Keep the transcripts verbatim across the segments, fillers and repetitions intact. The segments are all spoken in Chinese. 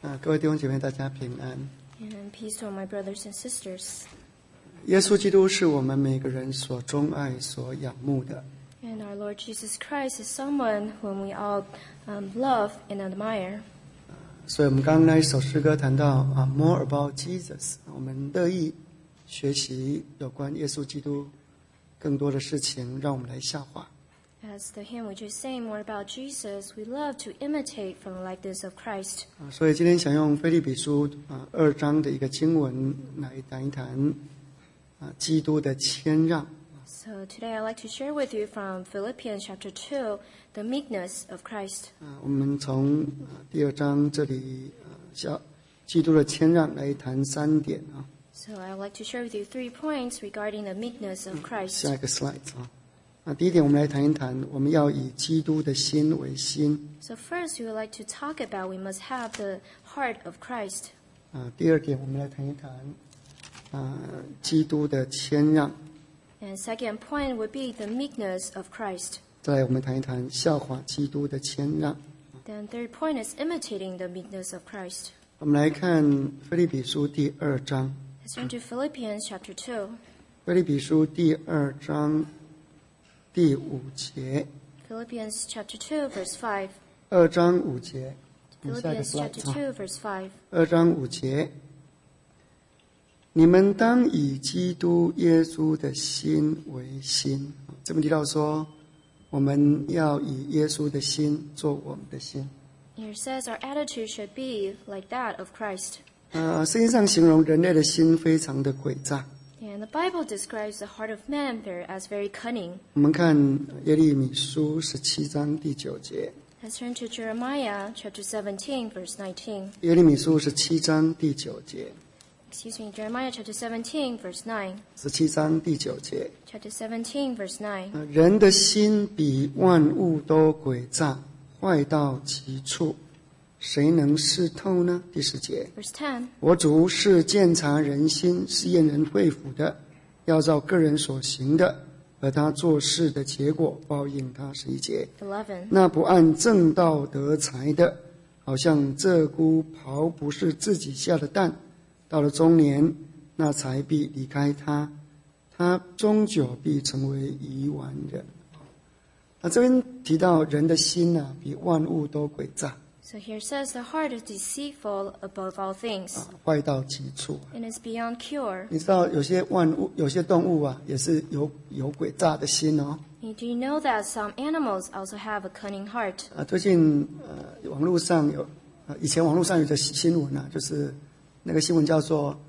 啊，各位弟兄姐妹，大家平安。 And peace to all my brothers and sisters. 耶稣基督是我们每个人所钟爱、所仰慕的。 And our Lord Jesus Christ is someone whom we all um, love and admire. 所以我们刚刚那一首诗歌谈到啊 ，More about Jesus， 我们乐意学习有关耶稣基督更多的事情，让我们来效法。 As the hymn we just sang, more about Jesus, we love to imitate from the likeness of Christ. 啊，所以今天想用腓立比书啊二章的一个经文来谈一谈啊基督的谦让。 So today I'd like to share with you from Philippians chapter two, the meekness of Christ. 啊，我们从啊第二章这里啊小基督的谦让来谈三点啊。 So I'd like to share with you three points regarding the meekness of Christ. 下一个 slide 啊。啊，第一点，我们来谈一谈，我们要以基督的心为心。 So first, we would like to talk about we must have the heart of Christ. 啊，第二点，我们来谈一谈，啊，基督的谦让。 And second point would be the meekness of Christ. 再来，我们谈一谈效法基督的谦让。 Then third point is imitating the meekness of Christ. 我们来看腓立比书第二章。 Let's turn to Philippians chapter two. 腓立比书第二章第五节。 Philippians chapter two, verse five. 二章五节。下一个 Philippians slide chapter two, verse five. 二章五节，你们当以基督耶稣的心为心。这边提到说，我们要以耶稣的心做我们的心。 Here it says our attitude should be like that of Christ. 呃，圣经上形容人类的心非常的诡诈。 And the Bible describes the heart of man very, as very cunning. 我们看耶利米书十七章第九节。 Let's turn to Jeremiah chapter seventeen, verse nineteen. 耶利米书十七章第九节。 Excuse me, Jeremiah chapter seventeen, verse nine. 十七章第九节。 Chapter seventeen, verse nine. 呃人的心比万物都诡诈，坏到极处，谁能识透呢？第十节。 Verse ten. 我主是鉴察人心、试验人肺腑的，要照个人所行的和他做事的结果报应他。十一节。 eleven. 那不按正道得财的，好像鹧鸪刨不是自己下的蛋，到了中年，那财必离开他，他终究必成为愚顽人。那这边提到人的心啊，比万物都诡诈。 So here it says the heart is deceitful above all things. 啊，坏到极处。 And is beyond cure. 你知道有些万物、有些动物啊，也是有有诡诈的心哦。 And do you know that some animals also have a cunning heart? 啊，最近呃，网络上有，啊，以前网络上有个新闻啊，就是那个新闻叫做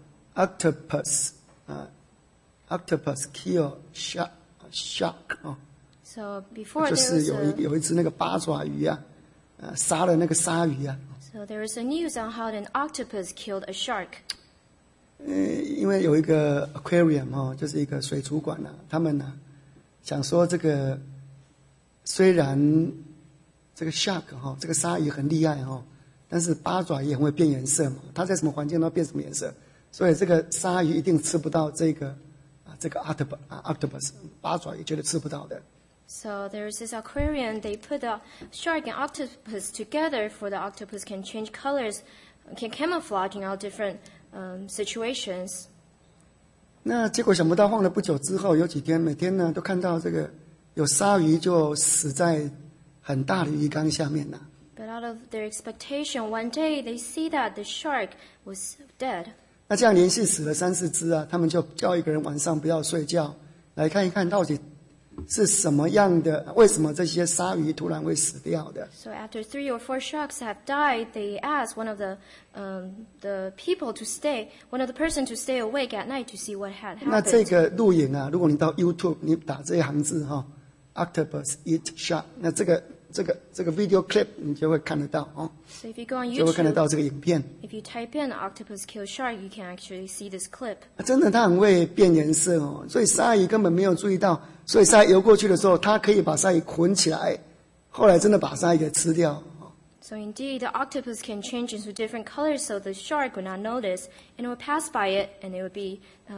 octopus 啊 ，octopus kill shark shark 哦， So before 就 there 是 was 有一 a, 有一只那个八爪鱼啊，呃，杀了那个鲨鱼啊。 so there was a news on how an octopus killed a shark. 呃，因为有一个 aquarium 哦，就是一个水族馆啊，他们呢、想说这个虽然这个 shark 哈、这个鲨鱼很厉害哈、但是八爪也很会变颜色嘛，它在什么环境都变什么颜色，所以这个鲨鱼一定吃不到这个啊这个 octopus 啊 octopus 八爪鱼绝对吃不到的。 So there's this aquarium, they put the shark and octopus together for the octopus can change colors, can camouflage in all different um, situations. 那结果想不到放了不久之后，有几天每天呢都看到这个有鲨鱼就死在很大的鱼缸下面了。 But out of their expectation, one day they see that the shark was dead. 那这样连续死了三四只啊，他们就叫一个人晚上不要睡觉，来看一看到底是什么样的，为什么这些鲨鱼突然会死掉的。 So after three or four sharks have died, they asked one of the um, the people to stay, one of the person to stay awake at night to see what had 那这 happened. 个录影啊，如果你到 YouTube 你打这一行字哈、octopus eat shark， 那这个这个这个 video clip 你就会看得到哦， So if you go on 就会看得 YouTube, 到这个影片。 if you type in octopus kill shark, you can actually see this clip. 啊真的，它很会变颜色哦，所以鲨鱼根本没有注意到，所以鲨鱼游过去的时候，它可以把鲨鱼捆起来，后来真的把鲨鱼给吃掉。 So indeed, the octopus can change into different colors, so the shark would not notice, and it would pass by it, and it would be um,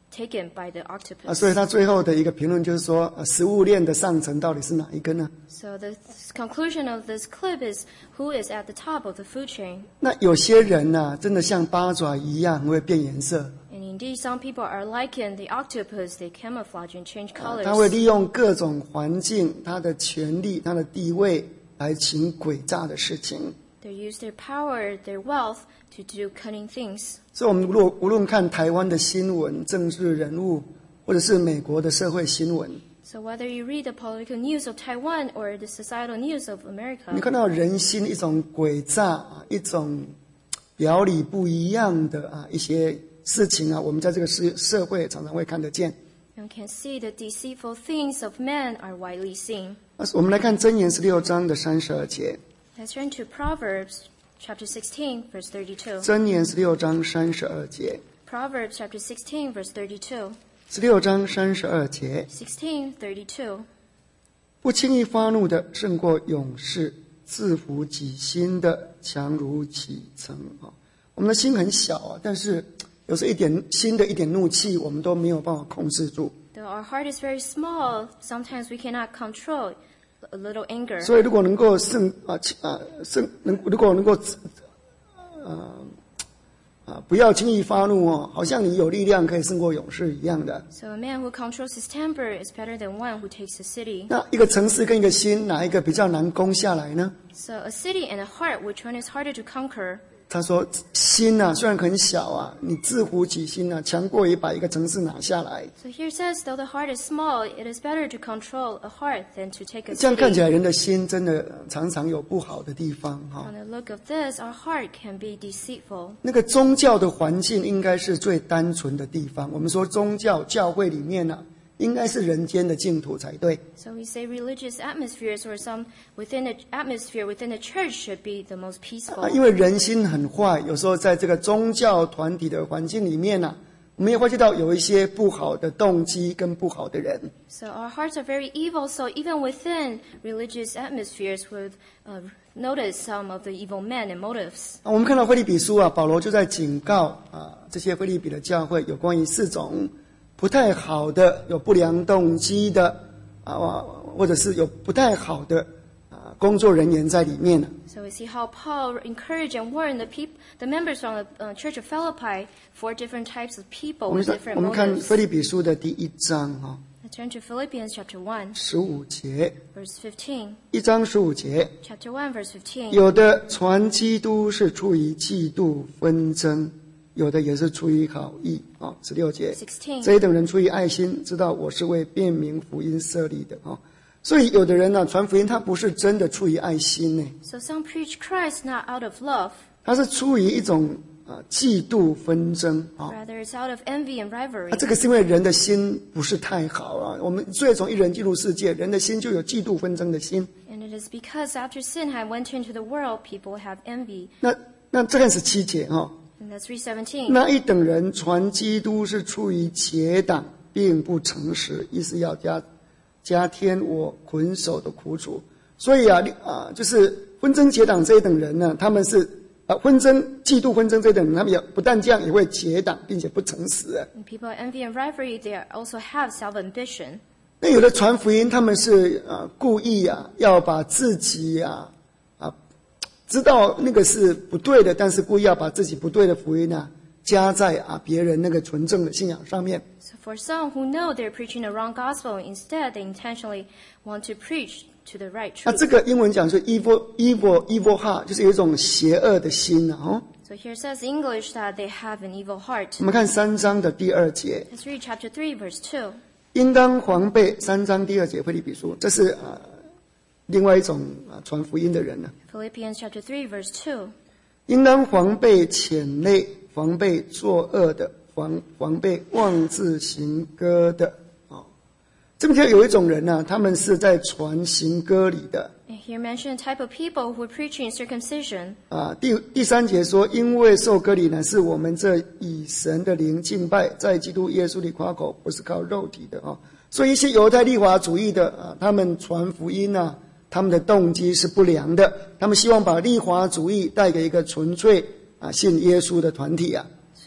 taken by the octopus. 啊，所以他最后的一个评论就是说，呃食物链的上层到底是哪一根呢？ So the conclusion of this clip is who is at the top of the food chain. 那有些人呢、啊，真的像八爪鱼一样会变颜色， And indeed, some people are likened the octopus. They camouflage and change 啊 colors. 他会利用各种环境、他的权力、他的地位来行诡诈的事情。 They use their power, their wealth to do cunning things. 所以，我们如果无论看台湾的新闻、政治人物，或者是美国的社会新闻， So whether you read the political news of Taiwan or the societal news of 你 America, 看到人心一种诡诈啊，一种表里不一样的啊一些事情啊，我们在这个社社会常常会看得见。 you can see the deceitful things of men are widely seen. 那我们来看箴言十六章的三十二节。 Let's turn to Proverbs chapter sixteen, verse thirty-two. 箴言十六章三十二节。 Proverbs chapter sixteen, verse thirty-two. 十六章三十二节。 sixteen, thirty-two. 不轻易发怒的胜过勇士，自服己心的强如启程啊。我们的心很小啊，但是有时候一点心的一点怒气，我们都没有办法控制住。 Though our heart is very small, sometimes we cannot control a little anger. 所以，如果能够胜啊啊胜能，如果能够呃啊不要轻易发怒哦，好像你有力量可以胜过勇士一样的。 So a man who controls his temper is better than one who takes a city. 那一个城市跟一个心，哪一个比较难攻下来呢？ So a city and a heart, which one is harder to conquer? 他说：“心啊，虽然很小啊，你自服己心啊，强过于把一个城市拿下来。 So here it says, though the heart is small, it is better to control a heart than to take a 这样看起 city. 来，人的心真的常常有不好的地方哈、 On the look of this, our heart can be deceitful. 那个宗教的环境应该是最单纯的地方。我们说宗教教会里面呢、啊，应该是人间的净土才对。 So we say religious atmospheres or some within the atmosphere within the church should be the most peaceful. 啊，因为人心很坏，有时候在这个宗教团体的环境里面呢、啊，我们也会知道有一些不好的动机跟不好的人。 So our hearts are very evil, so even within religious atmospheres would uh, notice some of the evil men and motives. 啊，我们看到腓立比书啊，保罗就在警告啊这些腓立比的教会有关于四种不太好的、有不良动机的啊，或者是有不太好的啊工作人员在里面呢。 So we see how Paul encouraged and warned the peop- the members from the uh, Church of Philippi for different types of 我 people 们 with 说 different 我们看 motives. 腓立比书的第一章哈、 Let's turn to Philippians chapter one, 十五节， verse fifteen. 一章十五节， Chapter one, verse fifteen. 有的传基督是出于嫉妒纷争，有的也是出于好意啊。十六节， sixteen. 这一等人出于爱心，知道我是为辨明福音设立的啊。所以有的人呢、啊，传福音他不是真的出于爱心呢， So some preach Christ not out of love, 他是出于一种啊嫉妒纷争啊。 rather it's out of envy and rivalry. 啊，这个是因为人的心不是太好啊。我们最从一人进入世界，人的心就有嫉妒纷争的心。 And it is because after sin had went into the world, people have envy. 那那这个是七节哈、哦。 And that's three seventeen. 那一等人传基督是出于结党，并不诚实，意思要加加添我捆守的苦楚。所以啊啊，就是纷争结党这一等人呢，他们是啊纷争嫉妒纷争这一等人，他们也不但这样，也会结党，并且不诚实啊。 When people have envy and rivalry, they also have self-ambition. 那有的传福音，他们是啊故意啊要把自己啊啊知道那个是不对的，但是故意要把自己不对的福音啊加在啊别人那个纯正的信仰上面。 So for some who know they're preaching the wrong gospel, instead they intentionally want to preach to the right 那 truth. 这个英文讲说 evil evil evil heart， 就是有一种邪恶的心啊。哦， So here it says in English that they have an evil heart. 我们看三章的第二节， Let's read chapter three, verse two. 应当防备。三章第二节腓立比书，这是啊另外一种啊传福音的人呢、啊， Philippians chapter three, verse two. 应当防备潜内，防备作恶的，防防备妄自行歌的啊。这边有一种人呢、啊，他们是在传行歌里的。 And here mentioned a type of people who are preaching circumcision. 啊，第第三节说，因为受割礼呢，是我们这以神的灵敬拜，在基督耶稣里夸口，不是靠肉体的啊。所以一些犹太律法主义的啊，他们传福音啊，他们的动机是不良的，他们希望把律法主义带给一个纯粹啊信耶稣的团体啊。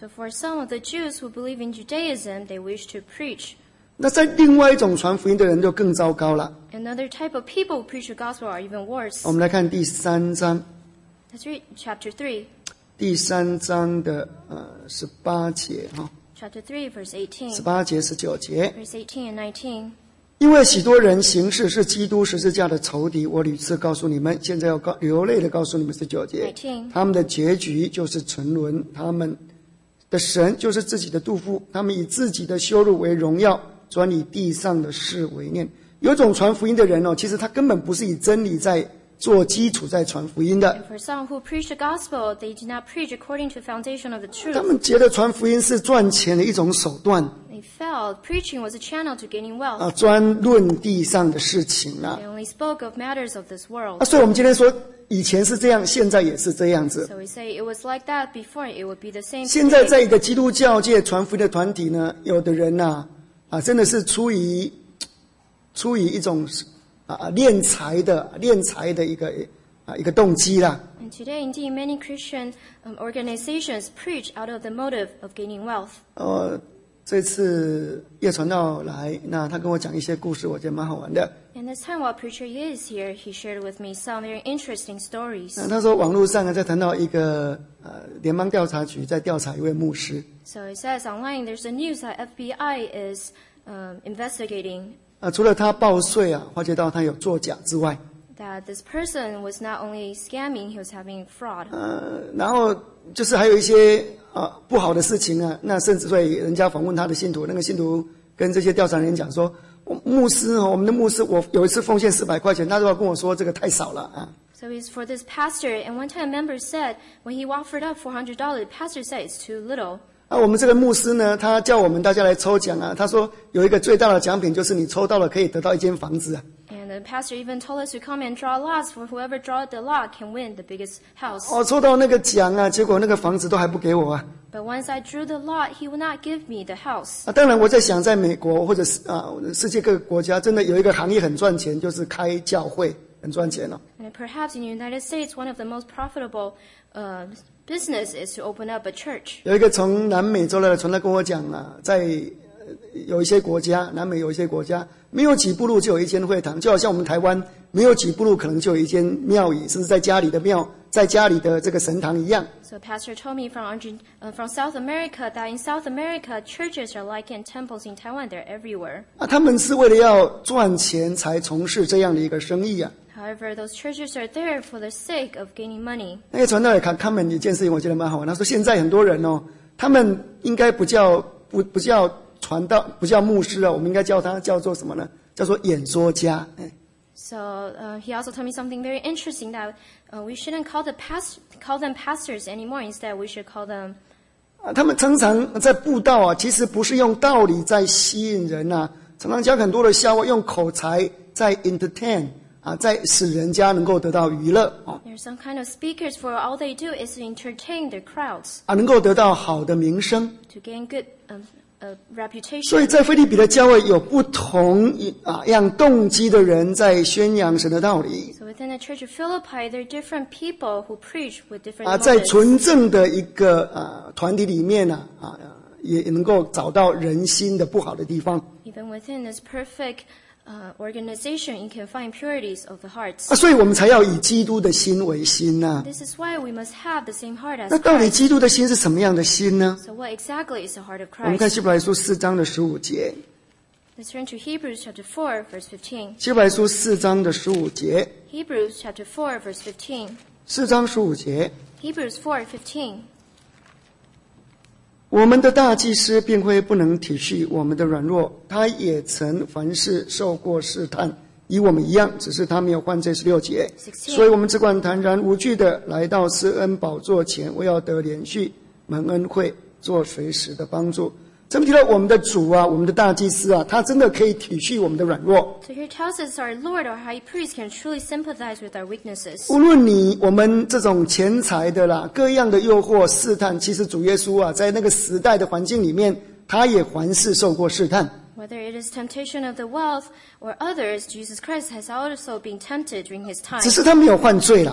So for some of the Jews who believe in Judaism, they wish to preach. 那在另外一种传福音的人就更糟糕了。 Another type of people who preach the gospel are even worse. 我们来看第三章， Let's read chapter three. 第三章的呃十八节哈， Chapter three, verse eighteen. 十八节、十九节。 Verse eighteen and nineteen. 因为许多人行事是基督十字架的仇敌，我屡次告诉你们，现在要告流泪的告诉你们，十九节，他们的结局就是沉沦，他们的神就是自己的肚腹，他们以自己的羞辱为荣耀，专以地上的事为念。有种传福音的人哦，其实他根本不是以真理在做基础在传福音的。 And for some who preach the gospel, they do not preach according to the foundation of the 他 truth. 们觉得传福音是赚钱的一种手段 They felt preaching was a channel to gaining wealth. 啊，专论地上的事情啊。 They only spoke of matters of this 啊， world. 所以我们今天说，以前是这样，现在也是这样子。 So we say it was like that before, it would be the same 现在 today. 在一个基督教界传福音的团体呢，有的人呐、啊，啊，真的是出于出于一种啊敛财的敛财的一个啊一个动机啦。 And today, indeed, many Christian um, organizations preach out of the motive of gaining wealth. 呃，这次叶传道来，那他跟我讲一些故事，我觉得蛮好玩的。 And this time, while preacher Ye is here, he shared with me some very interesting stories. 那他说网络上呢，在谈到一个呃联邦调查局在调查一位牧师。 So it says online, there's a news that F B I is um, investigating 啊，除了他报税啊，发觉到他有作假之外， that this person was not only scamming, he was having fraud. 呃，然后就是还有一些啊、呃、不好的事情啊，那甚至会人家访问他的信徒，那个信徒跟这些调查人讲说，我牧师哦，我们的牧师，我有一次奉献四百块钱，他都要跟我说这个太少了啊。 So it's for this pastor, and one time a member said, when he offered up four hundred dollars, the pastor said it's too little. 啊，我们这个牧师呢，他叫我们大家来抽奖啊，他说有一个最大的奖品就是你抽到了可以得到一间房子啊。 And the pastor even told us to come and draw lots, for whoever draw the lot can win the biggest house. 我抽到那个奖啊，结果那个房子都还不给我啊。 But once I drew the lot, he would not give me the house. 啊，当然我在想，在美国或者是啊世界各个国家，真的有一个行业很赚钱，就是开教会很赚钱哦。 And perhaps in the United States, one of the most profitable uh, business is to open up a church. 有一个从南美洲来的传道跟我讲啊，在呃有一些国家，南美有一些国家，没有几步路就有一间会堂，就好像我们台湾没有几步路可能就有一间庙宇，甚至在家里的庙，在家里的这个神堂一样。 So a pastor told me from Argent- uh, from South America that in South America, churches are like in temples in Taiwan. They're everywhere. 啊，他们是为了要赚钱才从事这样的一个生意啊。 However, those churches are there for the sake of gaining money. 那个传道也看他们一件事情，我觉得蛮好玩。他说现在很多人哦，他们应该不叫不不叫传道，不叫牧师啊，我们应该叫他叫做什么呢？叫做演说家。哎 So uh, he also told me something very interesting that uh, we shouldn't call the past call them pastors anymore. Instead, we should call them 啊，他们常常在布道啊，其实不是用道理在吸引人啊，常常讲很多的笑话，用口才在 entertain 啊，在使人家能够得到娱乐啊， there's some kind of speakers for all they do is to entertain their crowds 啊，能够得到好的名声。 to gain good um, uh, reputation. 所以在腓立比的教会有不同啊样动机的人在宣扬神的道理 So within the church of Philippi, there are different people who preach with different 啊，在 motives. 纯正的一个啊团体里面呢啊，也能够找到人心的不好的地方 Even within this perfect uh, organization, you can find impurities of the hearts. 啊，所以我们才要以基督的心为心呐、 This is why we must have the same heart as 那到底 Christ. 基督的心是什么样的心呢？ So what exactly is the heart of 我们看 Christ? 希伯来书四章的十五节， Let's turn to Hebrews chapter four, verse fifteen. 希伯来书四章的十五节， Hebrews chapter four, verse fifteen. 四章十五节， Hebrews four, fifteen. 我们的大祭司并非不能体恤我们的软弱，他也曾凡事受过试探，与我们一样，只是他没有犯罪。十六节，所以我们只管坦然无惧的来到施恩宝座前，我要得连续蒙恩惠，做随时的帮助。这么提到我们的主啊，我们的大祭司啊，他真的可以体恤我们的软弱。 So here it tells us our Lord, our high priest, can truly sympathize with our weaknesses. 无论你我们这种钱财的啦，各样的诱惑试探，其实主耶稣啊，在那个时代的环境里面，他也凡事受过试探。 Whether it is temptation of the wealth or others, Jesus Christ has also been tempted during his time. 只是他没有犯罪啦。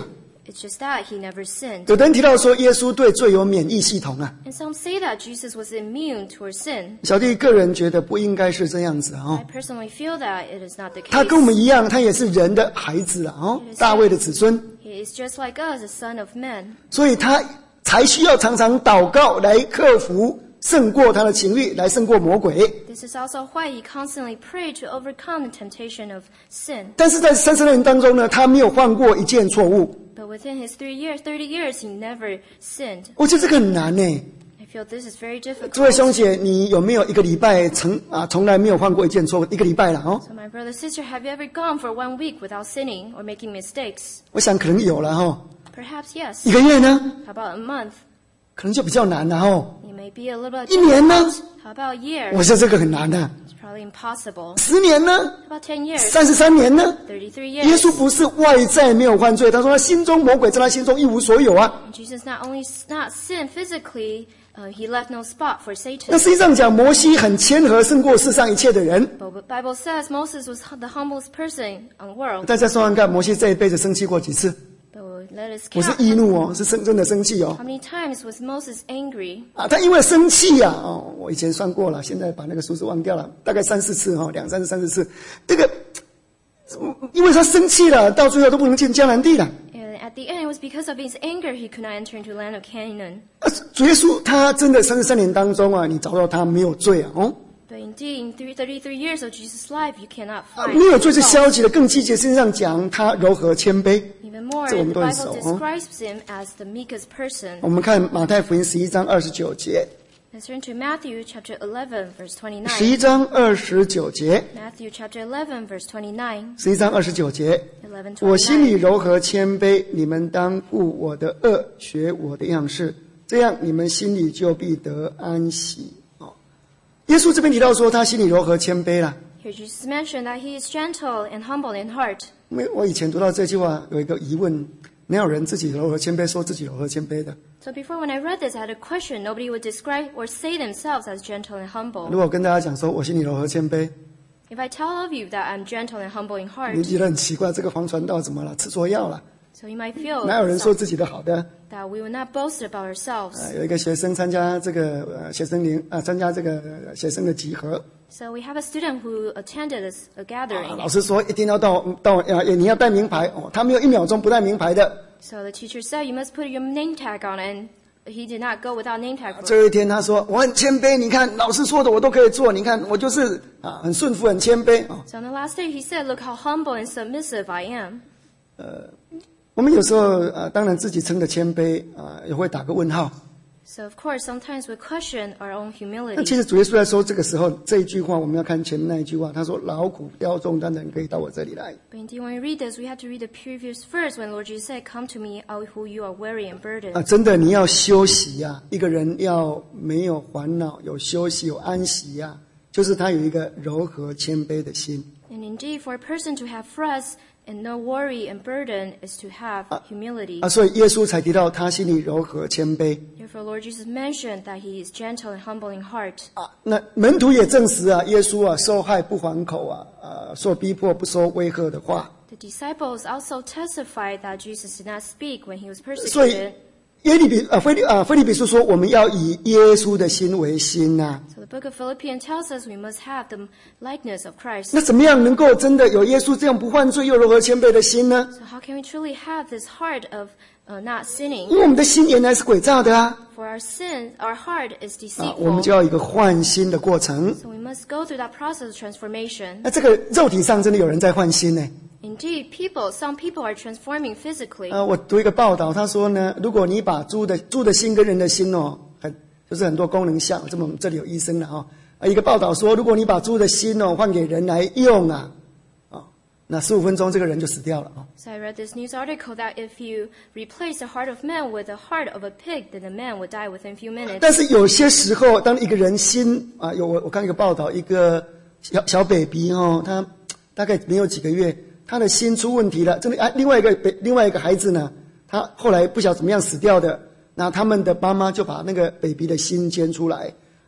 It's just that he never sinned. 有的人提到说，耶稣对罪有免疫系统啊。 And some say that Jesus was immune towards sin. 小弟个人觉得不应该是这样子啊。 I personally feel that it is not the 他跟我们 case. 一样，他也是人的孩子啊，哦，大卫的子孙， He is just like us, a son of man. 所以他才需要常常祷告来克服。胜过他的情欲，来胜过魔鬼。 This is also why he constantly prayed to overcome the temptation of sin. 但是在三十年当中呢，他没有犯过一件错误。 But within his three years, thirty years, he never sinned. 我觉得这个很难呢。 I feel this is very 这位兄 difficult. 姐，你有没有一个礼拜从啊从来没有犯过一件错误？一个礼拜了哦， So my brother, sister, have you ever gone for one week without sinning or making mistakes? 我想可能有了哈、哦。 Perhaps yes. 一个月呢， How about a month? 可能就比较难了哈、哦。 It may be a little bit 一年呢？ difficult. How about a year? 我说这个很难的、啊。 It's probably impossible. 十年呢？ How about ten years? 三十三年呢？ thirty-three 耶 years? 稣不是外在没有犯罪，他说他心中魔鬼在他心中一无所有啊。 And Jesus not only s- not sinned physically, uh, he left no spot for 那 Satan. 实际上讲，摩西很谦和，胜过世上一切的人。 But the Bible says Moses was the humblest person in the world. 大家算算看，摩西这一辈子生气过几次？ But let us 不是 count. 易怒哦，是真真的生气哦。 How many times was Moses angry? 啊，他因为生气呀、啊，哦，我以前算过了，现在把那个数字忘掉了，大概三四次哈、哦，两三次、三四次。这个，因为他生气了，到最后都不能进迦南地了。 And at the end, it was because of his anger he could not enter into the land of Canaan. 啊，主耶稣他真的三十三年当中啊，你找到他没有罪啊，哦， But indeed, in three- thirty-three years of Jesus' life, you cannot 啊 find 没有罪是 fault. 消极的，更积极的身上讲他柔和谦卑。 Even more, 这我们 the 都很 Bible 熟，哦。 describes him as the meekest person. 我们看马太福音十一章二十九节， Let's turn to Matthew chapter eleven, verse 十一 twenty-nine. 章二十九节， Matthew chapter eleven, verse twenty-nine. 十一章二十九节。 eleven 我心里 twenty-nine. 柔和谦卑，你们当顾我的恶，学我的样式，这样你们心里就必得安息。哦，耶稣这边提到说他心里柔和谦卑啦。 Here Jesus mentioned that he is gentle and humble in heart. 因为我以前读到这句话有一个疑问，没有人自己柔和谦卑说自己柔和谦卑的。 So before when I read this, I had a question. Nobody would describe or say themselves as gentle and 如 humble. 果我跟大家讲说我心里柔和谦卑， If I tell all of you that I'm gentle and humble in 你 heart, 觉得很奇怪，这个黄传道怎么了？吃错药了？ so you might feel 哪有人说自己的好的？ that we will not boast about 啊， ourselves. 有一个学生参加这个呃学生联啊，参加这个呃学生的集合， So we have a student who attended a, a 啊 gathering. 老师说一定要到到啊，你要带名牌哦，他没有一秒钟不带名牌的。 So the teacher said, you must put your name tag on, and he did not go without name tag. For 最后一天他说我很谦卑，你看老师说的我都可以做，你看我就是啊很顺服很谦卑啊。 So on the last day, he said, look how humble and submissive I am. 我们有时候呃当然自己称的谦卑啊也会打个问号。 So of course, sometimes we question our own 那其 humility. 实主耶稣在说这个时候这一句话，我们要看前面那一句话，他说劳苦担重担的人可以到我这里来。 But indeed, when we read this, we have to read the previous verse when Lord Jesus said, come to me, all who you are weary and 啊， burdened. 真的你要休息呀、一个人要没有烦恼，有休息，有安息呀、就是他有一个柔和谦卑的心。 And indeed, for a person to have rest and no worry and burden is to have humility. 啊，所以耶稣才提到他心里柔和谦卑 Therefore, Lord Jesus mentioned that he is gentle and humble in heart. 啊。那门徒也证实啊，耶稣啊受害不还口啊，啊受逼迫不说威吓的话。 The disciples also testified that Jesus did not speak when he was 所以 persecuted. 耶利比啊菲利啊菲利比书说，我们要以耶稣的心为心呐、 So the book of Philippians tells us we must have the likeness of Christ. 那怎么样能够真的有耶稣这样不犯罪又柔和谦卑的心呢？ So how can we truly have this heart of uh, not 因 sinning? 为我们的心原来是诡诈的啊， For our sin, our heart is 啊，我们 deceitful. 就要有一个换心的过程。 So we must go through that process of transformation. 那这个肉体上真的有人在换心呢？ Indeed, people, some people are transforming physically. 呃，我读一个报道，他说呢，如果你把猪的猪的心跟人的心哦，很就是很多功能像，这么这里有医生了哈、哦。啊，一个报道说，如果你把猪的心哦换给人来用啊，啊、那十五分钟这个人就死掉了啊、 So I read this news article that if you replace the heart of man with the heart of a pig, then the man would die within a few minutes. 但是有些时候，当一个人心啊，有我我看一个报道，一个小小 baby 哦，他大概没有几个月，他的心出问题了。真的啊，另外一个另外一个孩子呢，他后来不晓得怎么样死掉的，那他们的妈妈就把那个 baby 的心捐出来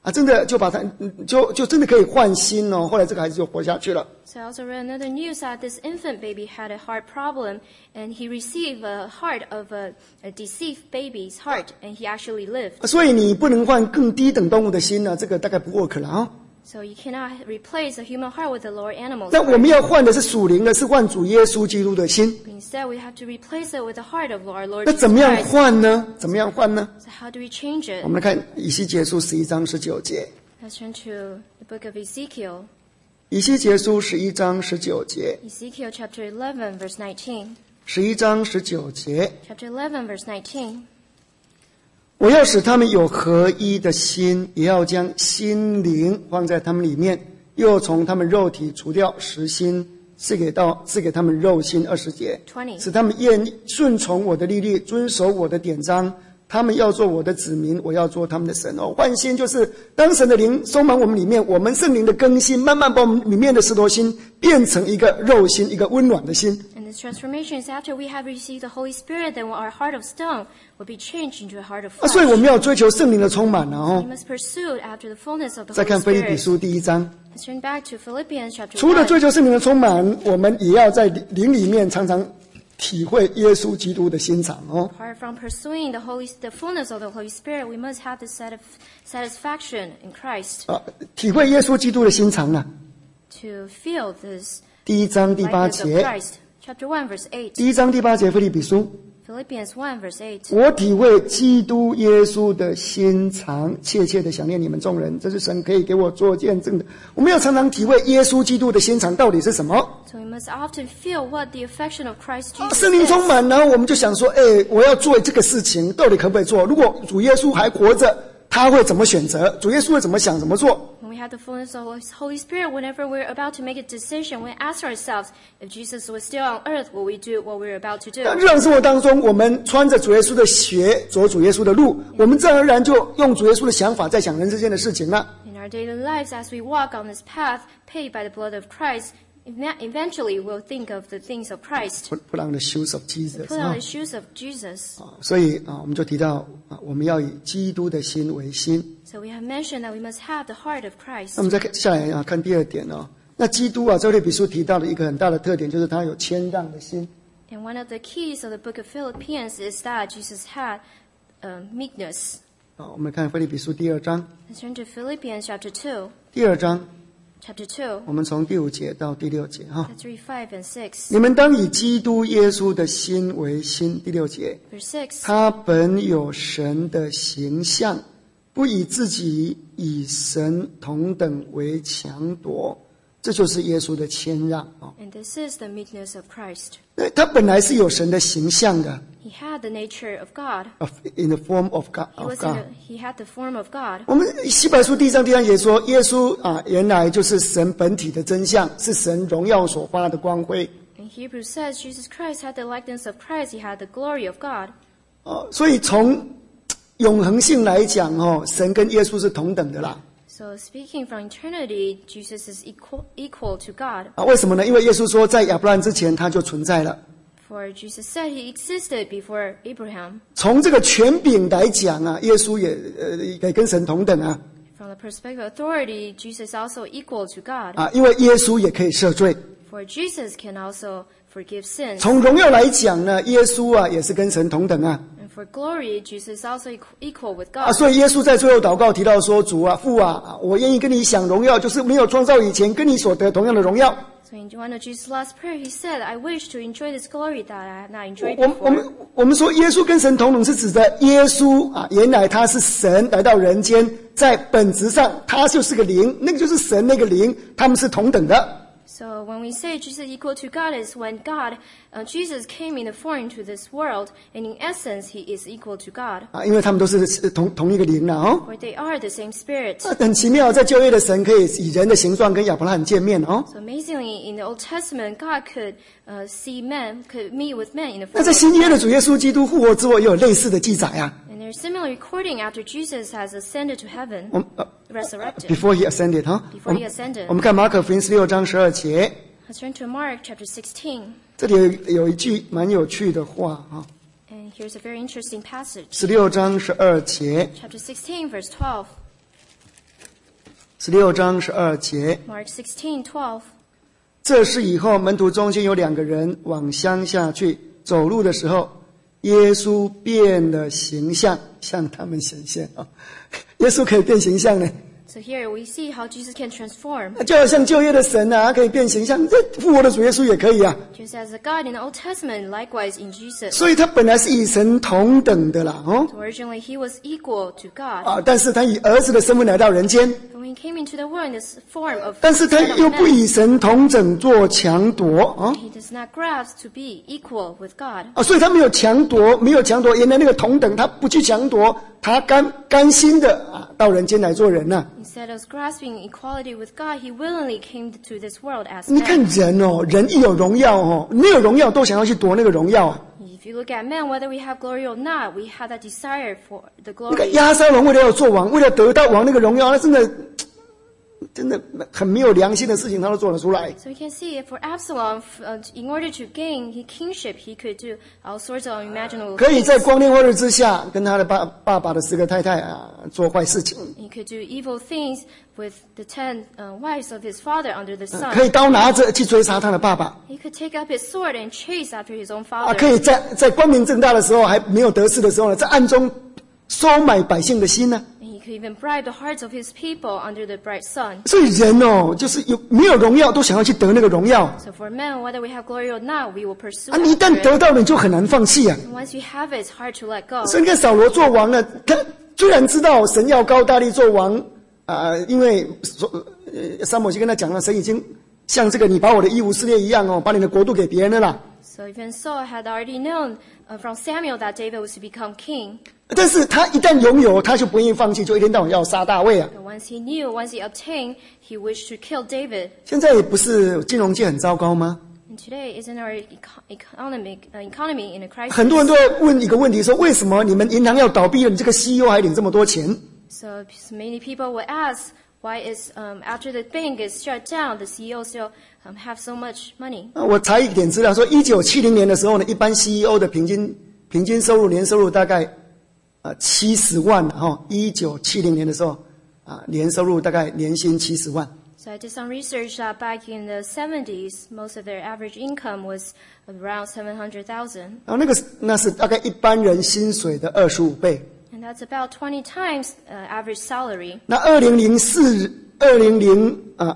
啊，真的就把他就就真的可以换心哦。后来这个孩子就活下去了。 So I also read another news that this infant baby had a heart problem, and he received a heart of a, a deceased baby's heart, and he actually lived. 所以你不能换更低等动物的心呢，这个大概不 work 了啊。 So you cannot replace a human heart with a lower animal's 那我 heart. 们要换的是属灵的，是换主耶稣基督的心。 Instead, we have to replace it with the heart of our Lord 那 Jesus 怎么样 Christ. 换呢？怎么样换呢？ So how do we change it? 我们来看以西结书十一章十九节。 Let's turn to the book of Ezekiel. 以西结书十一章十九节。 Ezekiel chapter eleven, verse nineteen. 十一章十九节。 Chapter eleven, verse nineteen. 我要使他们有合一的心，也要将心灵放在他们里面，又从他们肉体除掉实心，赐给到赐给他们肉心。二十节， twenty. 使他们愿意顺从我的律例，遵守我的典章。他们要做我的子民，我要做他们的神哦。换心就是当神的灵充满我们里面，我们圣灵的更新，慢慢把我们里面的石头心变成一个肉心，一个温暖的心。 And this transformation is after we have received the Holy Spirit, then our heart of stone will be changed into a heart of 啊， flesh. 所以我们要追求圣灵的充满了哦。 We must pursue after the fullness of the 再 Holy 看腓立比 Spirit. 书第一章。 Let's turn back to Philippians chapter 除了 one. 追求圣灵的充满，我们也要在灵里面常常体会耶稣基督的心肠哦。 Apart from pursuing the Holy, the fullness of the Holy Spirit, we must have this satisf- satisfaction in Christ 啊，体会耶稣基督的心肠啊。 to feel this 第一章第八 likeness of 节， Christ. Chapter one, verse eight. 第一章第八节，腓立比书。 Philippians one, verse eight. 我体会基督耶稣的心肠，切切的想念你们众人，这是神可以给我做见证的。我们要常常体会耶稣基督的心肠到底是什么。 So we must often feel what the affection of Christ 啊 Jesus 圣灵充 is. 满，然后我们就想说，哎，我要做这个事情，到底可不可以做？如果主耶稣还活着，他会怎么选择？主耶稣会怎么想，怎么做？ When we have the fullness of the Holy Spirit, whenever we're about to make a decision, we ask ourselves, if Jesus was still on earth, will we do what we're about to do? 在日常生活当中，我们穿着主耶稣的鞋，走主耶稣的路，我们自然而然就用主耶稣的想法在想人之间的事情了。 In our daily lives, as we walk on this path paved by the blood of Christ, eve- eventually we'll think of the things of Christ. Put put on the shoes of Jesus Put 啊 on the shoes of Jesus. 啊，所以啊，我们就提到啊，我们要以基督的心为心。 So we have mentioned that we must have the heart of 那 Christ. 我们再看下来啊，看第二点哦。那基督啊，在腓立比书提到的一个很大的特点，就是他有谦让的心。 And one of the keys of the book of Philippians is that Jesus had uh, meekness. 啊，我们看腓立比书第二章， Let's turn to Philippians chapter two. 第二章 Chapter two, 我们从第五节到第六节哈。 let's read five and six. 你们当以基督耶稣的心为心。第六节， Verse six. 他本有神的形象，不以自己以神同等为强夺，这就是耶稣的谦让啊。 And this is the meekness of Christ. 那他本来是有神的形象的 He had the nature of God. ，of in the form of God He of was in God。 the, he had the form of God. 我们希伯来书第一章第三节说，耶稣啊，原来就是神本体的真相，是神荣耀所发的光辉 And Hebrews says Jesus Christ had the likeness of Christ. He had the glory of God. 啊。所以从永恒性来讲哦，神跟耶稣是同等的啦。 So speaking from eternity, Jesus is equal, equal to God. 啊，为什么呢？因为耶稣说，在亚伯拉罕之前他就存在了。 For Jesus said he existed before Abraham. 从这个权柄来讲啊，耶稣也呃也跟神同等啊 From the perspective of authority, Jesus also equal to God. 啊，因为耶稣也可以赦罪。 For Jesus can also forgive sins. 从荣耀来讲呢，耶稣啊也是跟神同等啊 And for glory, Jesus also equ- equal with 啊， God. 所以耶稣在最后祷告提到说：“主啊，父啊，我愿意跟你享荣耀，就是没有创造以前跟你所得同样的荣耀。” So in one of Jesus' last prayer, he said, I wish to enjoy this glory that I have not enjoyed 我我 before. 们我们说耶稣跟神同等，是指的耶稣啊，原来他是神来到人间，在本质上他就是个灵，那个就是神那个灵，他们是同等的。 So when we say Jesus equal to God is when God, uh, Jesus came in the form into this world, and in essence, he is equal to God. 啊，因为他们都是同同一个灵了哦。 For they are the same spirit. 啊，很奇妙，在旧约的神可以以人的形状跟亚伯拉罕见面哦。 So amazingly, in the Old Testament, God could uh, see men, could meet with men in the 那 form 在 of 新约的 man. 主耶稣基督复活之后，也有类似的记载啊。 And there's similar recording after Jesus has ascended to heaven, 我们呃 resurrected. before he ascended 哈， Before he ascended. 我们看马可福音十六章十二节， Let's turn to Mark chapter sixteen. 这里有有一句蛮有趣的话啊， And here's a very interesting passage. 十六章十二节， Chapter sixteen, verse twelve. 十六章十二节。 Mark sixteen twelve. 这是以后门徒中间有两个人往乡下去，走路的时候，耶稣变了形象，向他们显现啊！耶稣可以变形象呢。 So here we see how Jesus can transform. 就好像旧约的神啊，他可以变形象，这复活的主耶稣也可以啊。 Just as the God in the Old Testament, likewise in Jesus. 所以他本来是与神同等的啦，哦。 So originally he was equal to God. 啊，但是他以儿子的身份来到人间。 But when he came into the world in the form of 但是他 Son of 又不 Man, 以神同等做强夺啊。 he does not grasp to be equal with God. 啊，所以他没有强夺，没有强夺。原来那个同等，他不去强夺，他甘甘心的啊，到人间来做人呐、啊。 Instead of grasping equality with God, he willingly came to this world as 你看 man. 人哦，人一有荣耀哦，没有荣耀都想要去夺那个荣耀啊。 If you look at men, whether we have glory or not, we have that desire for the 你看 glory. 押沙龙为了要做王，为了得到王那个荣耀，那真的真的很没有良心的事情，他都做得出来。 So we can see for Absalom, uh, in order to gain his kingship, he could do all sorts of unimaginable 可以 things. 在光天化日之下，跟他的爸爸爸的十个太太啊做坏事情， He could do evil things with the ten uh, wives of his father under the 可 sun. 以刀拿着去追杀他的爸爸 He could take up his sword and chase after his own 啊， father. 可以在在光明正大的时候还没有得势的时候呢，在暗中收买百姓的心呢。 And he could even bribe the hearts of his people under the bright sun. 所以人哦，就是有没有荣耀都想要去得那个荣耀 So for men, whether we have glory or not, we will pursue 啊！你一旦 after 得 it. 到了，你就很难放弃啊。 And once you have it, it's hard to let go. 所以你看扫罗做王了，他虽然知道神要高大力做王啊、呃，因为呃撒母耳跟他讲了，神已经像这个你把我的衣服撕裂一样哦，把你的国度给别人了啦。 So even Saul had already known uh, from Samuel that David was to become king. 但是他一旦拥有，他就不愿意放弃，就一天到晚要杀大卫啊。 But once he knew, once he obtained, he wished to kill David. 现在也不是金融界很糟糕吗？ And today, isn't our eco- economic uh, economy in a crisis? 很多人都在问一个问题，说为什么你们银行要倒闭了，你这个 C E O 还领这么多钱？ So many people would ask, why is um, after the bank is shut down, the C E O still um, have so much money? 啊，我查一点资料说，一九七零年的时候呢，一般 C E O 的平均平均收入年收入大概啊七十万哈。一九七零年的时候啊，年收入大概年薪七十万。 So I did some research that back in the seventies, most of their average income was around seven hundred thousand. 然后那个那是大概一般人薪水的二十五倍。 And that's about twenty times uh, average salary. 那二零零四二零零啊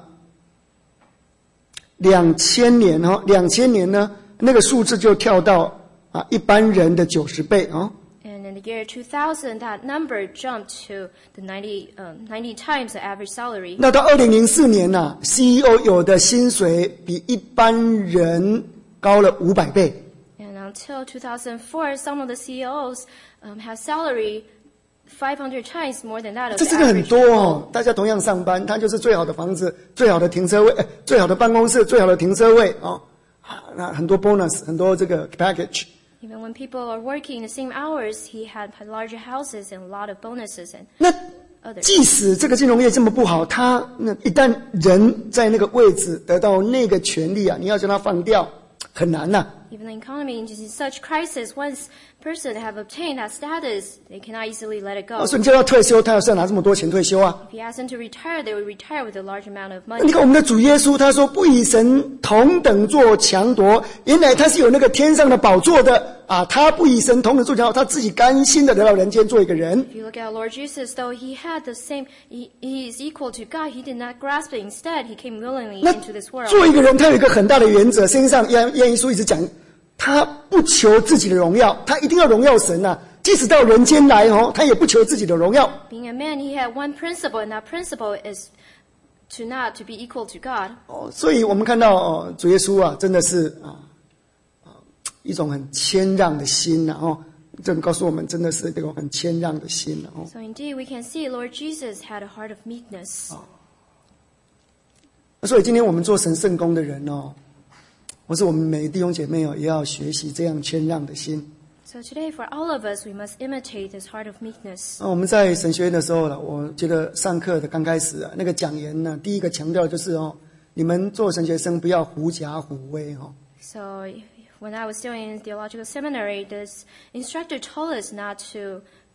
两千年哈，两千年呢那个数字就跳到啊一般人的九十倍啊。 And in the year two thousand, that number jumped to the ninety, um, ninety times the average salary. 那到二零零四年呐、啊、，C E O 有的薪水比一般人高了五百倍。 And until two thousand four, some of the C E Os um, have salary five hundred times more than that of 这 the 真的很 average 多 people. 哦，大家同样上班，他就是最好的房子、最好的停车位、哎最好的办公室、最好的停车位哦。啊那很多 bonus， 很多这个 package。 Even when people are working the same hours, he had larger houses and a lot of bonuses and 那 others. 即使这个金融业这么不好，他那一旦人在那个位置得到那个权利啊，你要将他放掉很难呐、啊。 Even the economy is in such crisis, once person have obtained that status, they cannot easily let it go. 哦所以你叫他退休，他要是要拿这么多钱退休啊？ If you ask them to retire, they would retire with a large amount of 你 money. 看我们的主耶稣，他说不以神同等做强夺，原来他是有那个天上的宝座的啊，他不以神同等做强夺，他自己甘心的来到人间做一个人。 If you look at Lord Jesus, though he had the same, he, he is equal to God, he did not grasp it. Instead, he came willingly 那 into this world. 做一个人，他有一个很大的原则，圣经上约约翰书一直讲，他不求自己的荣耀，他一定要荣耀神呐、啊。即使到人间来哦，他也不求自己的荣耀。 Being a man, he had one principle, and that principle is to not to be equal to God. 哦，所以我们看到哦，主耶稣啊，真的是啊啊一种很谦让的心呐、啊、哦，这告诉我们真的是这种很谦让的心呐、啊、哦。 So indeed, we can see Lord Jesus had a heart of meekness. 所以今天我们做神圣工的人哦，或是我们每个弟兄姐妹哦，也要学习这样谦让的心。 So today, for all of us, we must imitate this heart of meekness. 那我们在神学院的时候呢，我觉得上课的刚开始啊，那个讲员呢，第一个强调就是哦，你们做神学生不要狐假虎威哦。 So when I was still in theological seminary, this instructor told us not to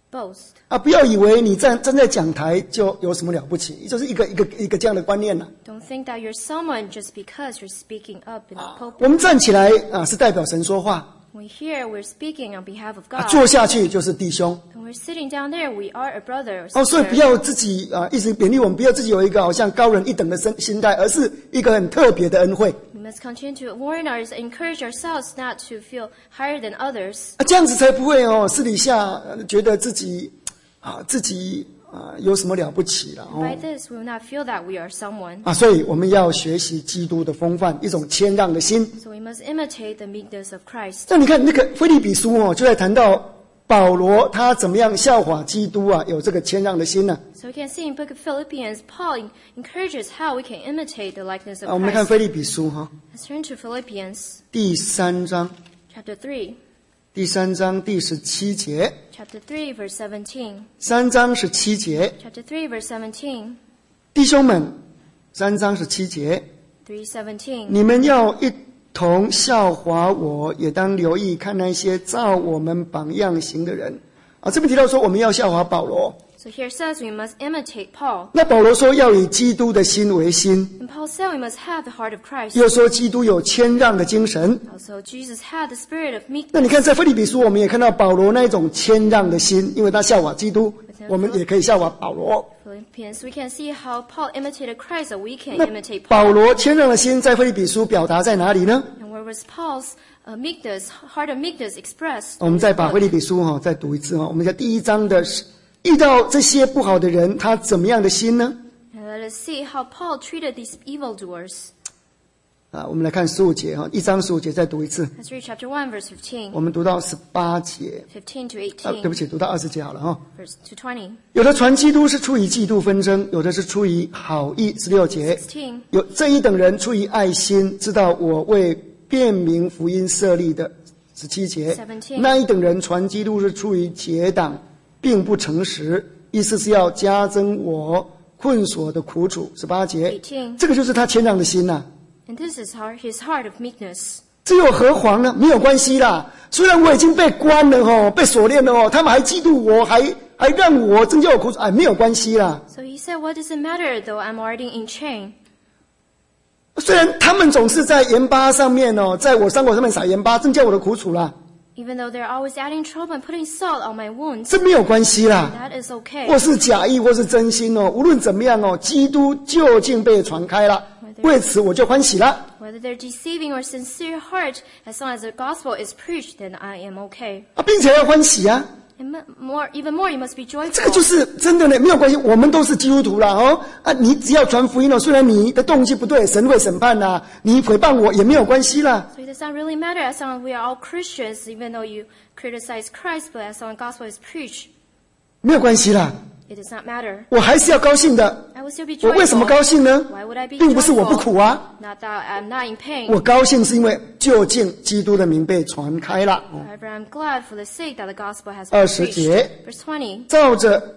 boast. 啊，不要以为你站站在讲台就有什么了不起，就是一个一个一个这样的观念了。 Don't think that you're someone just because you're speaking up in the pulpit. 我们站起来啊，是代表神说话。 When here, we're speaking on behalf of 啊， God. 坐下去就是弟兄。 When we're sitting down there, we are a brother or 哦，所以不 sister. 要自己啊，一直勉励我们，不要自己有一个好像高人一等的心心态，而是一个很特别的恩惠。 We must continue to warn us, encourage ourselves not to feel higher than others. 啊，这样子才不会哦，私底下呃觉得自己啊自己啊有什么了不起了哦。 By this, we will not feel that we are someone. 啊，所以我们要学习基督的风范，一种谦让的心。 So we must imitate the meekness of Christ. 那你看那个腓立比书哦，就在谈到保罗他怎么样效法基督啊，有这个谦让的心呢、 So we can see in book of Philippians, Paul encourages how we can imitate the likeness 啊。 of 我们来看 Christ. 腓立比书哈， Let's turn to Philippians 第三章， chapter three. 第三章第十七节， Chapter three, verse seventeen. 三章十七节， Chapter three, verse seventeen. 弟兄们，三章十七节， three seventeen. 你们要一同效法我，也当留意看那些照我们榜样行的人。啊，这边提到说我们要效法保罗。 So here it says we must imitate Paul. 那保罗说要以基督的心为心， And Paul said we must have the heart of Christ. 又说基督有谦让的精神。 Also, Jesus had the spirit of 那你 meekness. 看在腓立比书，我们也看到保罗那一种谦让的心，因为他效法基督，我们也可以效法保罗。 Philippians, we can see how Paul imitated Christ, so we can 那 imitate 保 Paul. 罗谦让的心在腓立比书表达在哪里呢？ And where was Paul's uh, meekness, heart of meekness expressed? 我们再把腓立比书哈再读一次哈，我们在第一章的遇到这些不好的人，他怎么样的心呢？ And let us see how Paul treated these evildoers. 啊，我们来看十五节哈，一章十五节再读一次， Let's read chapter one, verse fifteen. 我们读到十八节， fifteen to 啊，对不 eighteen. 起，读到二十节好了哈。 Verse to twenty. 有的传基督是出于嫉妒纷争，有的是出于好意。十六节， sixteen. 有这一等人出于爱心，知道我为辨明福音设立的。十七节， seventeen. 那一等人传基督是出于结党，并不诚实，意思是要加增我困锁的苦楚。十八节， eighteen. 这个就是他谦让的心呐、啊。 And this is our, his heart of meekness. 这又何妨呢？没有关系啦。虽然我已经被关了哦，被锁链了哦，他们还嫉妒我，还还让我增加我苦楚，哎，没有关系啦。 So he said, what does it matter though I'm already in chain? 虽然他们总是在盐巴上面哦，在我伤口上面撒盐巴，增加我的苦楚啦， Even though they're always adding trouble and putting salt on my wounds, 这没有关系啦。 that is okay. 或是假意，或是真心哦，无论怎么样哦，基督究竟被传开了，为此我就欢喜了。 Whether they're deceiving or sincere heart, as long as the gospel is preached, then I am okay. 啊，并且要欢喜啊。 And more, even more, you must be 这个就 joyful. 是真的呢，没有关系，我们都是基督徒啦哦啊，你只要传福音哦，虽然你的动机不对，神会审判啦，你诽谤我也没有关系啦。 So it does not really matter as long as we are all Christians, even though you criticize Christ, but as long as the gospel is preached, 没有关系啦， it does not matter. 我还是要高兴的。 I will still be 我为什么 joyful. 高兴呢？ Why would I be 并不是我不苦 joyful? 啊， Not that I'm not in pain. 我高兴是因为究竟基督的名被传开了。 However, I'm glad for the sake that the gospel has 二 been 十 preached. 节， Verse twenty. 照着，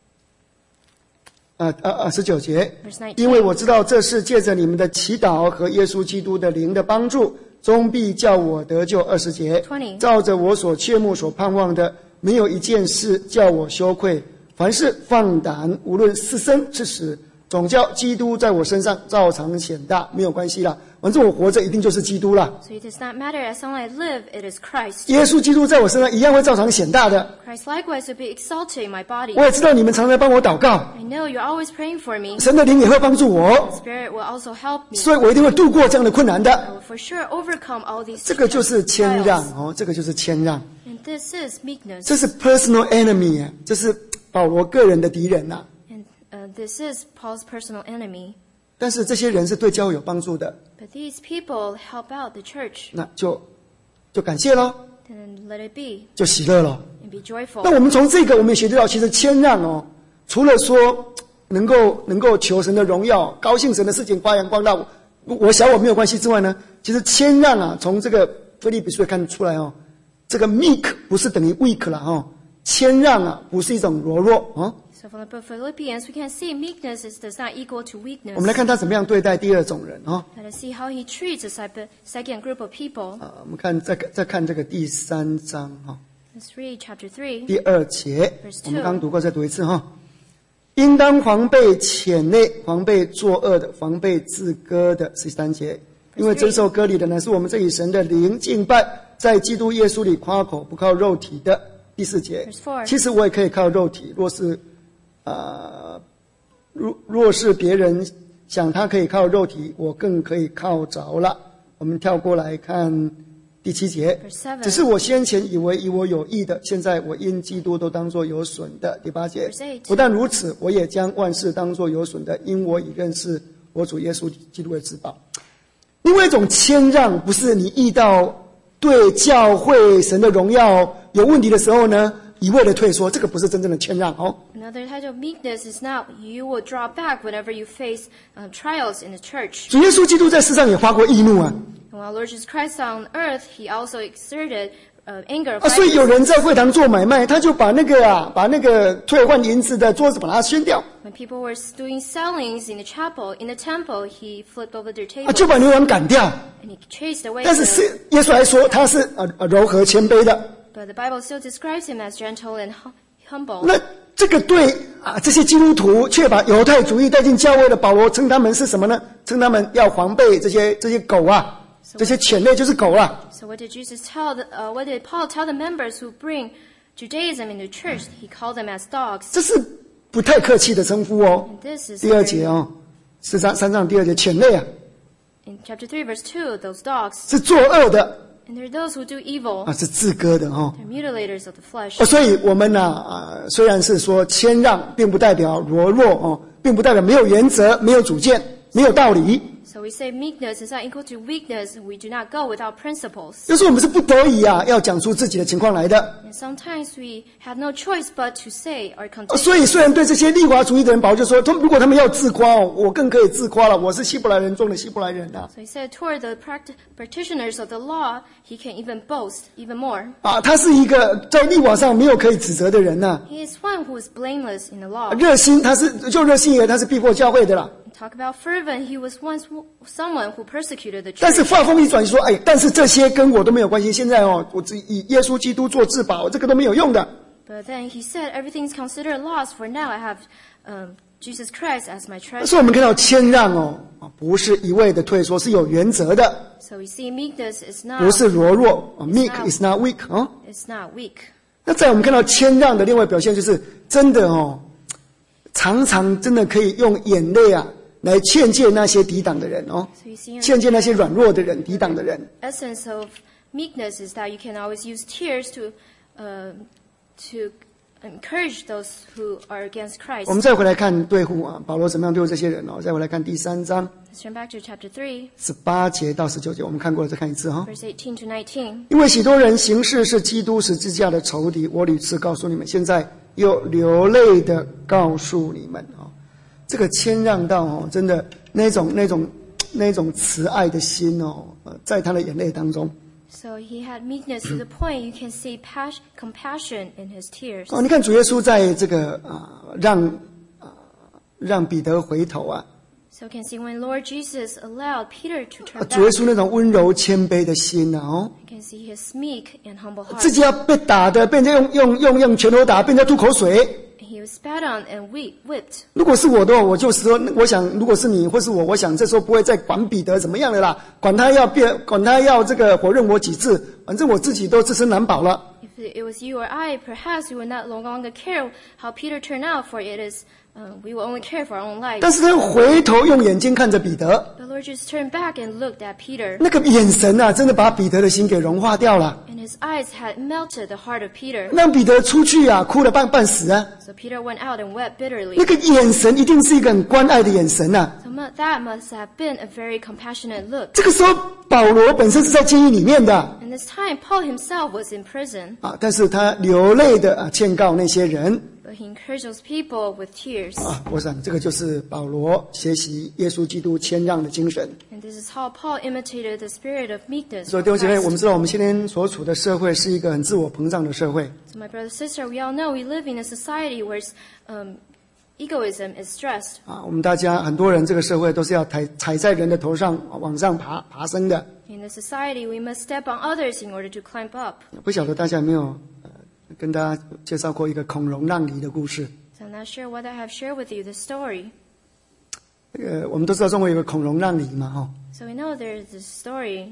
呃呃呃十九节 Verse nineteen. 因为我知道这是借着你们的祈祷和耶稣基督的灵的帮助，终必叫我得救。二十节， twenty. 照着我所切慕所盼望的，没有一件事叫我羞愧。凡事放胆，无论是生是死，总叫基督在我身上照常显大，没有关系啦。反正我活着一定就是基督啦。 So it does not matter. As long as I live, it is Christ. 耶稣基督在我身上一样会照常显大的。 Christ likewise will be exalted in my body. 我也知道你们常常帮我祷告， I know you're always praying for me. 神的灵也会帮助我， Spirit will also help me. 所以我一定会度过这样的困难 I 的。 will for sure overcome all these 这个就是谦 trials. 让哦，这个就是谦让， And this is meekness. 这是 personal enemy 啊，这是保罗个人的敌人呐、 And uh, this is Paul's personal enemy. 但是这些人是对教会有帮助的， But these people help out the church. 那就就感谢咯， Then let it be 就喜乐咯。 and be joyful. 那我们从这个我们也学到，其实谦让哦，除了说能够能够求神的荣耀、高兴神的事情发扬光大，我我小我没有关系之外呢，其实谦让啊，从这个腓立比书也看得出来哦，这个 meek 不是等于 weak 了哦，谦让啊不是一种柔弱啊。 So from the book of Philippians, we can see meekness is, does not equal to 我 weakness. 们来看他怎么样对待第二种人啊。 Let us see how he treats the sec- second group of people. 啊，我们看再再看这个第三章哈， Let's read chapter three. 第二节 Verse two. 我们刚读过，再读一次哈。应当防备潜内，防备作恶的，防备自割的。十三节，因为真受割礼的呢，是我们这以神的灵敬拜，在基督耶稣里夸口，不靠肉体的。第四节，其实我也可以靠肉体，若是呃，若若是别人想他可以靠肉体，我更可以靠着了。我们跳过来看第七节，只是我先前以为以我有益的，现在我因基督都当作有损的。第八节，不但如此，我也将万事当作有损的，因我已认识我主耶稣基督的至宝。另外一种谦让，不是你遇到对教会神的荣耀有问题的时候呢，一味的退缩，这个不是真正的谦让哦。 Another type of meekness is not you will draw back whenever you face uh, trials in the church. 主耶稣基督在世上也发过义怒啊。 While Lord Jesus Christ on earth, he also exerted uh, anger. 啊，所以有人在会堂做买卖，他就把那个啊，把那个退换银子的桌子把它掀掉。 When people were doing sellings in the chapel, in the temple, he flipped over their tables. 啊，就把牛羊赶掉。 And he chased away. 但是是耶稣来说他是呃呃柔和谦卑的。 But the Bible still describes him as gentle and humble. 那这个对啊，这些基督徒却把犹太主义带进教会的保罗称他们是什么呢？称他们要防备这些这些狗啊，这些犬类就是狗啊。 So what did Jesus tell? The, uh, what did Paul tell the members who bring Judaism into church? He called them as dogs. 这是不太客气的称呼哦。第二节哦，四章三章第二节，犬类啊。 In chapter three, verse two, those dogs 是作恶的。 And there are those who do evil. 啊，是自割的哦。 They're mutilators of the flesh. 哦，所以我们呢，啊，虽然是说谦让，并不代表柔弱哦，并不代表没有原则、没有主见、没有道理。 So we say meekness is not equal to weakness. We do not go without principles. 有时候我们是不得已啊，要讲出自己的情况来的。 And sometimes we have no choice but to say our condition. 哦，所以虽然对这些利华主义的人，保罗就说，他们如果他们要自夸哦，我更可以自夸了，我是希伯来人中的希伯来人啊。 So he said toward the practitioners of the law, he can even boast even more. 啊，他是一个在律法上没有可以指责的人呐、啊。 He is one who is blameless in the law. 热心，他是就热心也，他是逼迫教会的啦。 Talk about fervent, he was once someone who persecuted the church. 但是话锋一转说，哎，但是这些跟我都没有关系。现在哦，我只以耶稣基督做至宝，这个都没有用的。 But then he said, everything's considered lost. For now, I have um, Jesus Christ as my treasure. 所以我们看到谦让哦，不是一味的退缩，是有原则的。 So we see meekness is not. 不是柔弱 ，meek is not weak 哦。 It's not weak. 那在我们看到谦让的另外表现，就是真的哦，常常真的可以用眼泪啊。来劝诫那些抵挡的人哦，劝诫那些软弱的人、抵挡的人。 Essence of meekness is that you can always use tears to, uh, to encourage those who are against Christ. 我们再回来看对付啊，保罗怎么样对付这些人哦？再回来看第三章 Let's turn back to chapter three, 十八节到十九节，我们看过了，再看一次哈、哦。 verse eighteen to nineteen. 因为许多人行事是基督十字架的仇敌，我屡次告诉你们，现在又流泪的告诉你们哦。这个谦让到哦，真的那种那种那种慈爱的心哦，呃，在他的眼泪当中。 So he had meekness to the point you can see passion, compassion in his tears. 哦，你看主耶稣在这个啊、呃，让啊、呃、让彼得回头啊。 So you can see when Lord Jesus allowed Peter to turn back. 主耶稣那种温柔谦卑的心啊，哦。 You can see his meek and humble heart. 自己要被打的，被人家用用用用拳头打，被人家吐口水。 He was spat on and whipped. 如果是我的话，我就是说，我想，如果是你或是我，我想这时候不会再管彼得怎么样的啦，管他要变，管他要这个否认我几次，反正我自己都自身难保了。 If it was you or I, perhaps we would not no longer care how Peter turned out, for it is, uh, we will only care for our own lives. 但是他回头用眼睛看着彼得， The Lord just turned back and looked at Peter. 那个眼神啊，真的把彼得的心给融化掉了。 And his eyes had melted the heart of Peter. 让彼得出去啊，哭了半半死啊。 So Peter went out and wept bitterly. 那个眼神一定是一个很关爱的眼神啊。 So that must have been a very compassionate look. 这个时候，保罗本身是在监狱里面的。 And this time, Paul himself was in prison. 啊，但是他流泪的啊，劝告那些人。 But he encouraged those people with tears. 啊，我想这个就是保罗学习耶稣基督谦让的精神。 And this is how Paul imitated the spirit of meekness. 所以弟兄姐妹，我们知道我们今天所处的社会是一个很自我膨胀的社会。 So my brother, sister, we all know we live in a society where um, egoism is stressed. 啊，我们大家很多人这个社会都是要踩踩在人的头上往上爬爬升的。 In the society, we must step on others in order to climb up. 不晓得大家有没有呃跟大家介绍过一个孔融让梨的故事。 So I'm not sure whether I have shared with you the story. 这个我们都知道中国有个孔融让梨嘛，哈、哦， So we know there's this story.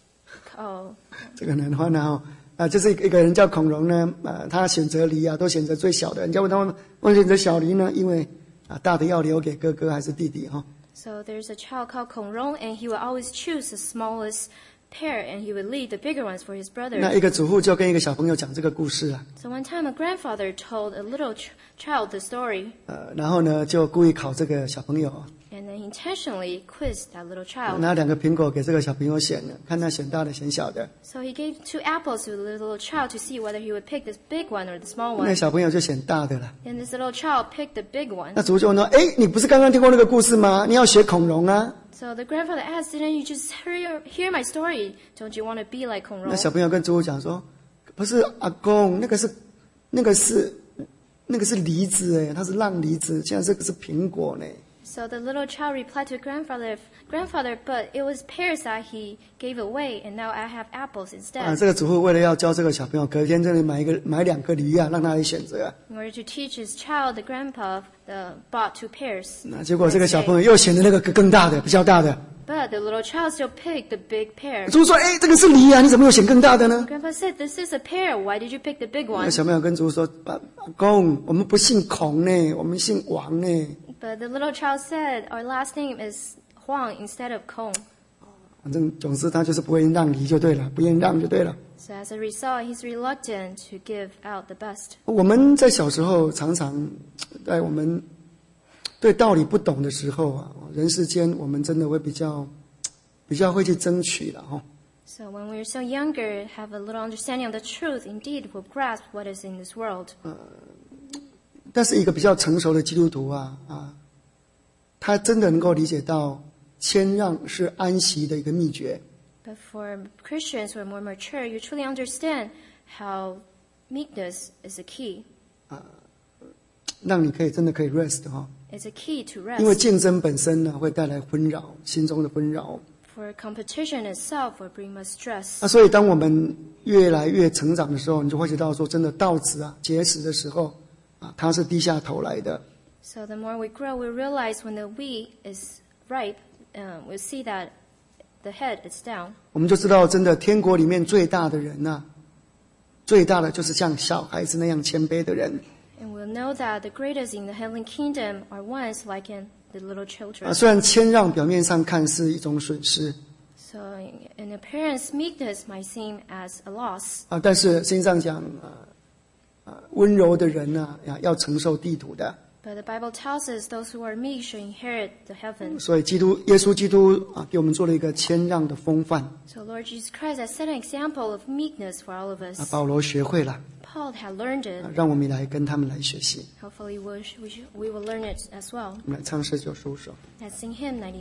Oh, 这个难换啊，哈、啊，就是一个人叫孔融呢，啊，他选择梨啊，都选择最小的。人家问他们，为什么选择小梨呢？因为啊，大的要留给哥哥还是弟弟，哈、哦。 so there's a child called Kong Rong, and he would always choose the smallest pair, and he would leave the bigger ones for his 那 brother. 一个祖父就跟一个小朋友讲这个故事啊， So one time, a grandfather told a little ch- child the story, 呃，然后呢就故意考这个小朋友， and then he intentionally quizzed that little child. 拿两个苹果给这个小朋友选了，看他选大的选小的。 So he gave two apples to the little child to see whether he would pick this big one or the small 那 one. 小朋友就选大的了。 And this little child picked the big one. 那祖父就问说：“哎，你不是刚刚听过那个故事吗？你要学孔融啊？” So the grandfather asked, "Didn't you just hear, hear my story? Don't you want to be like Kong 那 Rong?" 小朋友跟祖父讲说：“不是阿公，那个是那个是那个是梨子哎，它是让梨子，现在这个是苹果呢。” So the little child replied to grandfather, "Grandfather, but it was pears that he gave away, and now I have apples 啊， instead." 这个祖父为了要教这个小朋友，隔天这里买一个买两个梨啊，让他来选择啊。 In order to teach his child, the grandpa uh, bought two pears. 那结果这个小朋友又选的那个更大的，比较大的。 But the little child still picked the big pear. 祖父说：“哎，这个是梨啊，你怎么又选更大的呢 Grandpa said, "This is a pear. Why did you pick the big？” 那 one? 小朋友跟祖父说：“阿阿公，我们不姓孔呢，我们姓王呢。” But the little child said, "Our last name is Huang instead of Kong." 反正总之他就是不会让梨就对了，不愿意让就对了。 So as a result, he's reluctant to give out the best. 我们在小时候常常在我们对道理不懂的时候啊，人世间我们真的会比较比较会去争取了哈。 So when we're so younger, have a little understanding of the truth, indeed will grasp what is in this world. 但是一个比较成熟的基督徒啊啊，他真的能够理解到谦让是安息的一个秘诀。 But for Christians who are more mature, you truly understand how meekness is a key. 让你可以真的可以 rest 哈， It's a key to 因为 rest. 竞争本身呢会带来纷扰，心中的纷扰。 For competition itself will bring much stress. 那所以当我们越来越成长的时候，你就会知道说，真的稻子啊结实的时候啊，它是低下头来的。 So the more we grow, we realize when the wheat is ripe, um, we'll see that the head is down. 我们就知道，真的天国里面最大的人呐、啊，最大的就是像小孩子那样谦卑的人。 And we'll know that the greatest in the heavenly kingdom are ones like in the little 啊， children. 虽然谦让表面上看是一种损失 So in appearance, meekness might seem as a loss. 啊，但是圣经上讲啊啊，温柔的人呢、啊，要承受地土的。 But the Bible tells us those who are meek shall inherit the heavens. 所以基督耶稣基督啊，给我们做了一个谦让的风范 So Lord Jesus Christ has set an example of meekness for all of 啊， us. 保罗学会了， Paul had learned 啊 it. 让我们来跟他们来学习。 Hopefully we, sh- we, sh- we will learn it as well. 我们来唱诗九十五首。 Let's sing hymn ninety.